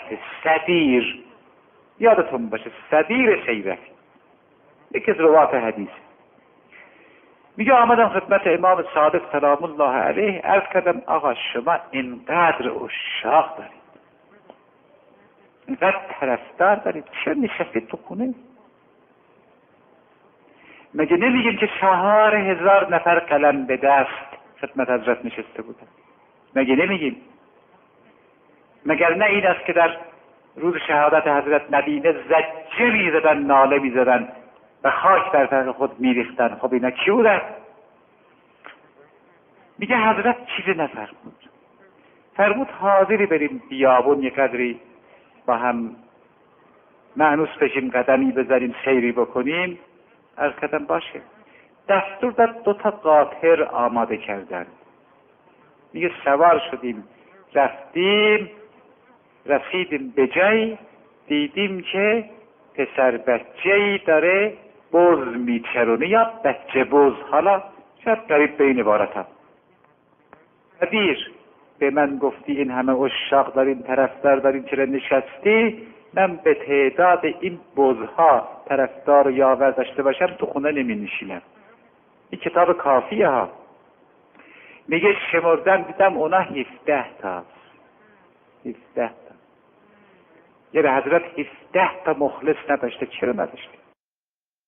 صدیر، یادتون باشه صدیر سیرفی، یکی از روات حدیث، میگه آمدم خدمت امام صادق سلام الله علیه، عرض کردم آقا شما اینقدر عشاق دارید، اینقدر طرفدار دارید، چرا نشستید تو خونه؟ مگه نمیگیم که 4000 نفر قلم به دست خدمت حضرت نشسته بودن؟ مگه نمیگیم؟ مگر نه این است که در روز شهادت حضرت مدینه زجه میزدن، ناله میزدن و خاک در فرق خود میریختن؟ خب اینا کی بودن؟ میگه حضرت چیزی نفرمود، فرمود حاضری بریم بیابون یک قدری با هم مانوس بشیم، قدمی بزنیم، سیری بکنیم. عرض کردم باشه. دستور داد 2 قاطر آماده کردن. میگه سوار شدیم، رفتیم، رسیدیم به جایی، دیدیم که پسر بچه‌ای داره بز میچرونه، یا بچه بز، حالا شاید قریب به این عبارت هم. دیر به من گفتی این همه عشاق دارین، طرفدار دارین، چرا نشستی؟ من به تعداد این بزها طرفدار و یاور داشته باشم تو خونه نمی نشینم. این کتاب کافیه ها. میگه شمردن دیدم اونا 17 تا. 17 تا. یه به حضرت 17 تا مخلص نداشته. چرا نداشته؟